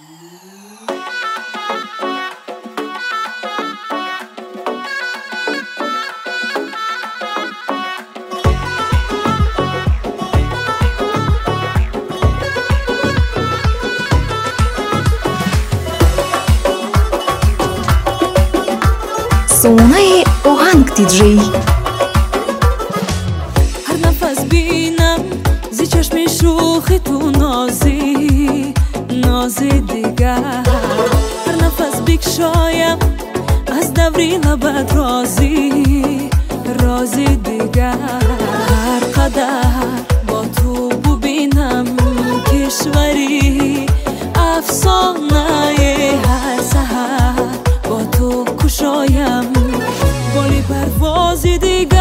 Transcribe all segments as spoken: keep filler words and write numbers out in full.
صوانای آهنگ دیجی. هر نفس بینم زی چشم شوخ تو نازی نازی دیگر، هر نفس بکشایم از دوری لبت رازی رازی دیگر. هر قدر با تو ببینم کشوری افسانه، هر سحر با تو کشایم بالی پروازی دیگر.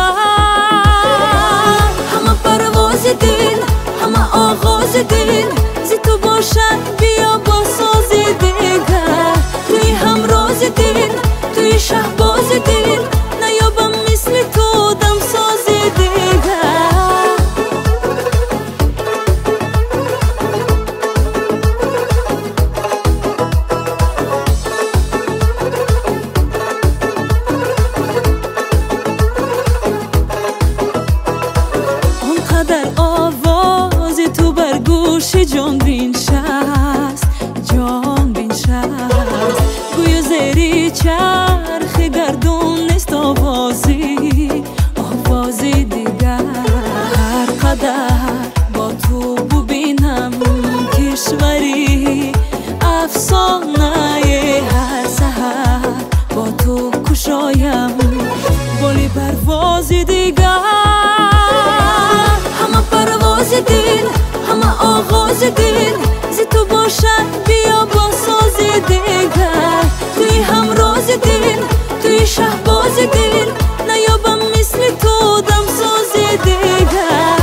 همه پرواز دل، همه آغاز دل زی تو باشد، بیا با ساز دیگر. توی همراز دل، توی شهباز دل نیابم مثل تو دم ساز دیگر. آنقدر آواز تو بر گوش جان بینشست، جان بینشست. گویا زیری چرخ گردون نیست آوازی آوازی دیگر. هر قدر با تو ببینم کشوری افسانه، هر سحر با تو کشایم بالی پروازی دیگر. همه پرواز دل، همه آغاز دل زی تو باشد، بیا با ساز دیگر. توی همراز دل، توی شهباز دل نیابم مثل تو دم ساز دیگر.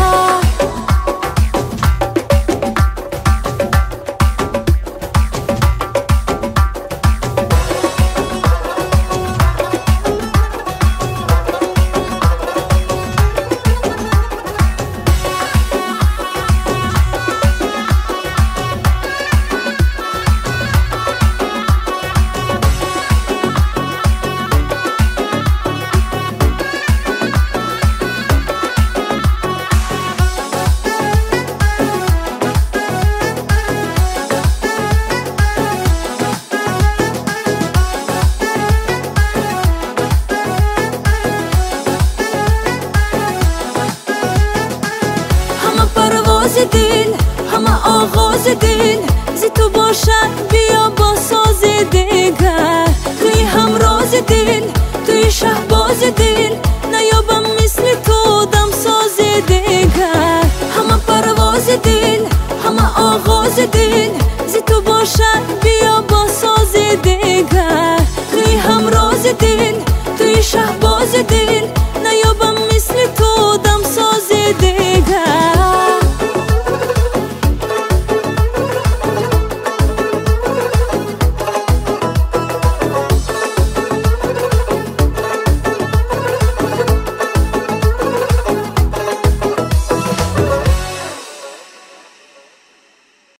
دل، همه آغاز دل زی تو باشد، بیا با ساز دیگر. توی همراز دل، توی شهباز دل نیابم مثل تو دم ساز دیگر. همه پرواز دل، همه آغاز دل زی تو باشد، بیا با ساز دیگر. توی همراز دل، توی شهباز دل